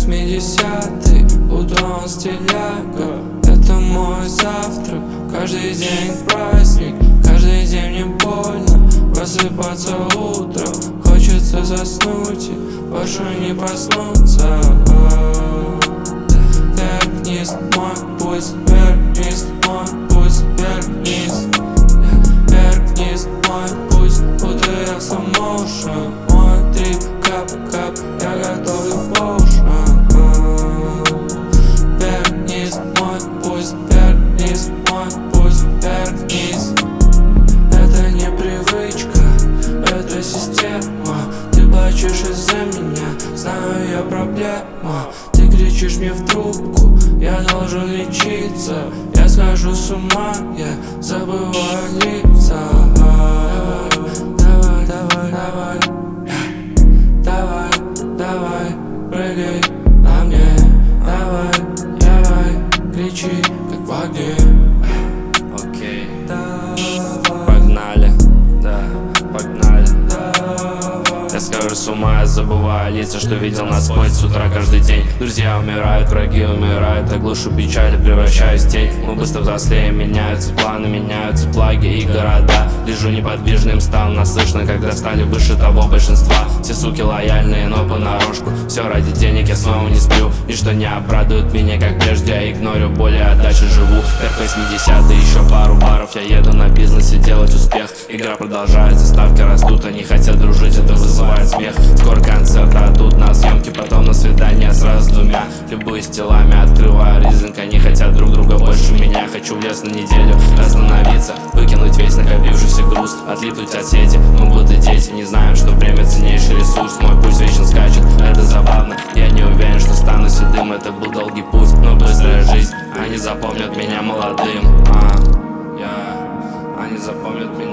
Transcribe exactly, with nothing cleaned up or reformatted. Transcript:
восьмидесятый, утром стиляга. Это мой завтрак, каждый день праздник, каждый день мне больно просыпаться утром. Хочется заснуть и больше не проснуться. Вверх-вниз, мой путь, вверх-вниз, мой путь, вверх-вниз. Вверх-вниз, мой путь, будто я в слоу-моушен. Мой трип, кап-кап, я готовлю поушен. Вверх-вниз, мой путь, вверх-вниз, мой путь, вверх-вниз. Это не привычка, это система. Ты плачешь из-за меня, знаю я проблема. Ты кричишь мне в трубку, я должен лечиться. Я схожу с ума, я забываю лица. Давай, давай, давай, давай, давай, прыгай на мне. Давай, давай, кричи, как в огне. Окей, погнали, да, погнали. Я схожу с ума, я забываю лица, что видел на спойт с утра каждый день. Друзья умирают, враги умирают, я глушу печаль и превращаюсь в тень. Мы быстро взрослеем, меняются планы, меняются плаги и города. Лежу неподвижным, стал наслышно, когда стали выше того большинства. Все суки лояльные, но понарошку. Все ради денег, я снова не сплю. Ничто не обрадует меня, как прежде, я игнорю боль, а дальше живу. Вверх восьмидесятые, еще пару баров, я еду на бизнесе делать успех. Игра продолжается, ставки растут, они хотят дружить, это вызывает смех. Скоро концерт, а тут на съемки, потом на свидание сразу с двумя. Любуюсь телами, открываю ризинг, они хотят друг друга больше меня. Хочу в лес на неделю, остановиться, выкинуть весь накопившийся груз, отлипнуть от сети, мы будто дети, не знаем, что время ценнейший ресурс. Мой пульс вечно скачет, это забавно, я не уверен, что стану седым. Это был долгий путь, но быстрая жизнь, они запомнят меня молодым. а, yeah. Они запомнят меня